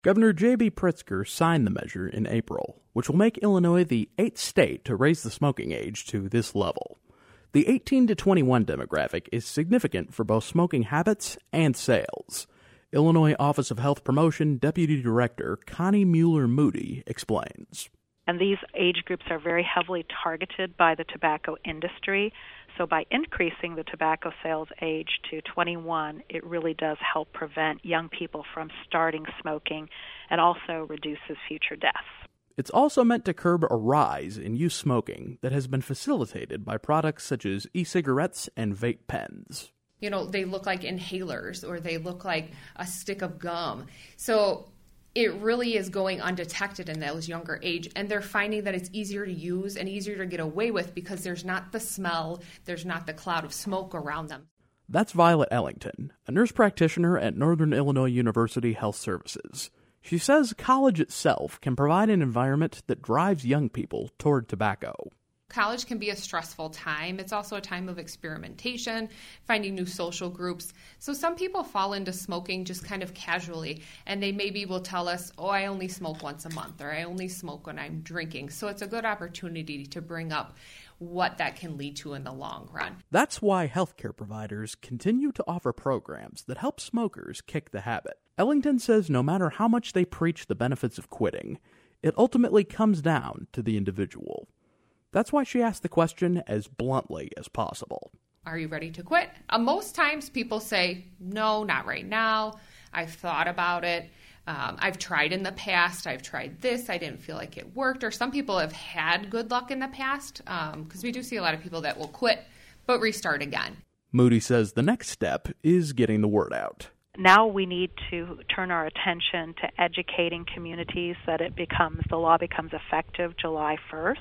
Governor J.B. Pritzker signed the measure in April, which will make Illinois the 8th state to raise the smoking age to this level. The 18 to 21 demographic is significant for both smoking habits and sales. Illinois Office of Health Promotion Deputy Director Connie Mueller-Moody explains. And these age groups are very heavily targeted by the tobacco industry. So by increasing the tobacco sales age to 21, it really does help prevent young people from starting smoking and also reduces future deaths. It's also meant to curb a rise in youth smoking that has been facilitated by products such as e-cigarettes and vape pens. You know, they look like inhalers or they look like a stick of gum. So it really is going undetected in those younger age, and they're finding that it's easier to use and easier to get away with because there's not the smell, there's not the cloud of smoke around them. That's Violet Ellington, a nurse practitioner at Northern Illinois University Health Services. She says college itself can provide an environment that drives young people toward tobacco. College can be a stressful time. It's also a time of experimentation, finding new social groups. So some people fall into smoking just kind of casually, and they maybe will tell us, oh, I only smoke once a month, or I only smoke when I'm drinking. So it's a good opportunity to bring up what that can lead to in the long run. That's why healthcare providers continue to offer programs that help smokers kick the habit. Ellington says no matter how much they preach the benefits of quitting, it ultimately comes down to the individual. That's why she asked the question as bluntly as possible. Are you ready to quit? Most times people say, no, not right now. I've thought about it. I've tried in the past. I've tried this. I didn't feel like it worked. Or some people have had good luck in the past because we do see a lot of people that will quit but restart again. Moody says the next step is getting the word out. Now we need to turn our attention to educating communities that the law becomes effective July 1st.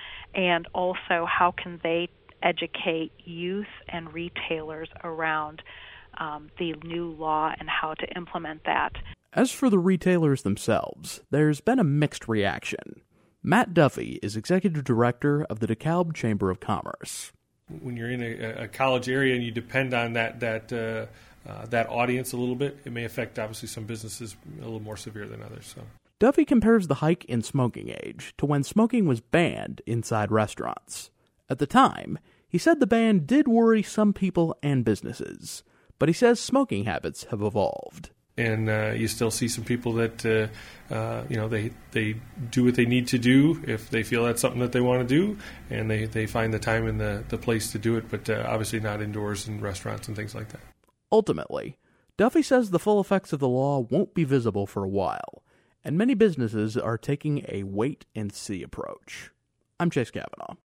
And also, how can they educate youth and retailers around the new law and how to implement that? As for the retailers themselves, there's been a mixed reaction. Matt Duffy is executive director of the DeKalb Chamber of Commerce. When you're in a college area and you depend on that audience a little bit, it may affect, obviously, some businesses a little more severe than others. So. Duffy compares the hike in smoking age to when smoking was banned inside restaurants. At the time, he said the ban did worry some people and businesses, but he says smoking habits have evolved. And you still see some people that, they do what they need to do if they feel that's something that they want to do, and they find the time and the place to do it, but obviously not indoors in restaurants and things like that. Ultimately, Duffy says the full effects of the law won't be visible for a while, and many businesses are taking a wait-and-see approach. I'm Chase Kavanaugh.